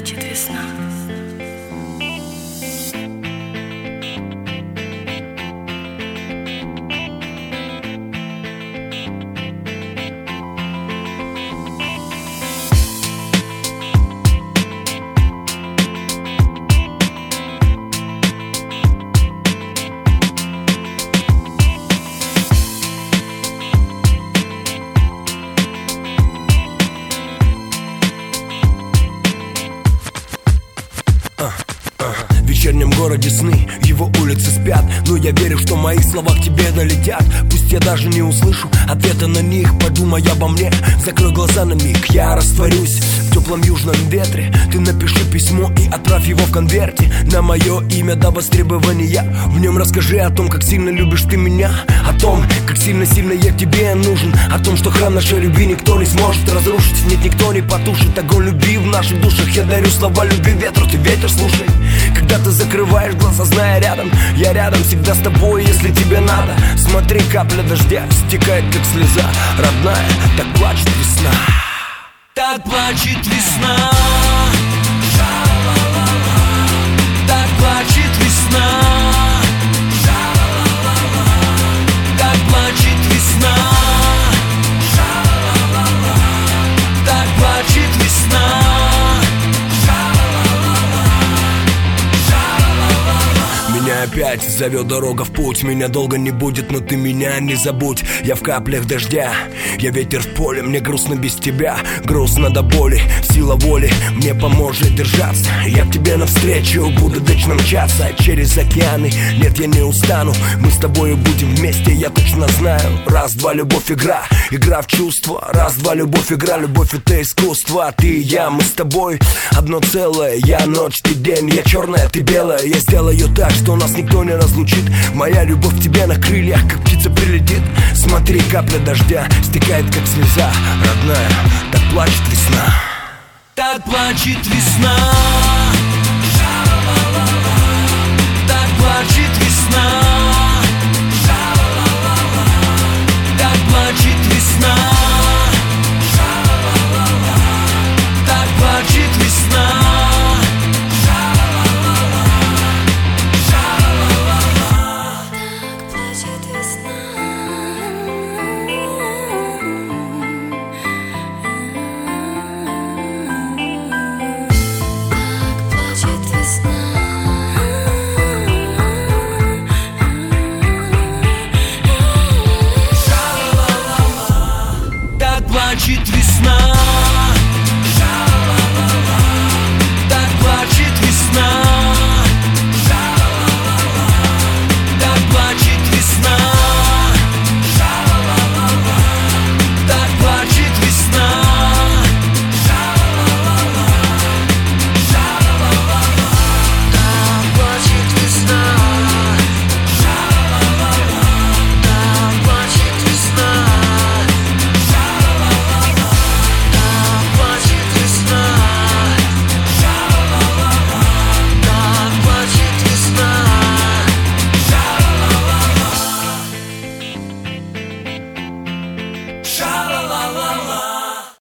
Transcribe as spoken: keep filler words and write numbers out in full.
плачет весна. В вечернем городе сны, его улицы спят, но я верю, что мои слова к тебе долетят. Пусть я даже не услышу ответа на них, подумай обо мне, закрой глаза на миг. Я растворюсь в теплом южном ветре. Ты напиши письмо и отправь его в конверте на мое имя до востребования. В нем расскажи о том, как сильно любишь ты меня, о том, как сильно-сильно я тебе нужен, о том, что храм нашей любви никто не сможет разрушить. Нет, никто не потушит огонь любви в наших душах. Я дарю слова любви ветру, ты ветер слушай. Когда ты закрываешь глаза, зная рядом, я рядом всегда с тобой, если тебе надо. Смотри, капля дождя стекает, как слеза. Родная, так плачет весна. Так плачет весна. Так плачет весна. Так плачет весна. Так плачет весна. Меня опять зовет дорога в путь. Меня долго не будет, но ты меня не забудь. Я в каплях дождя, я ветер в поле. Мне грустно без тебя, грустно до боли. Сила воли мне поможет держаться. Я к тебе навстречу буду вечно мчаться через океаны. Нет, я не устану, мы с тобою будем вместе, я точно знаю. Раз-два, любовь, игра, игра в чувства. Раз-два, любовь, игра, любовь — это искусство. Ты и я, мы с тобой одно целое. Я ночь, ты день, я черная, ты белая. Я сделаю так, что нас никто не разлучит. Моя любовь к тебе на крыльях, как птица прилетит. Смотри, капля дождя стекает, как слеза. Родная, так плачет весна. Так плачет весна. Так плачет весна.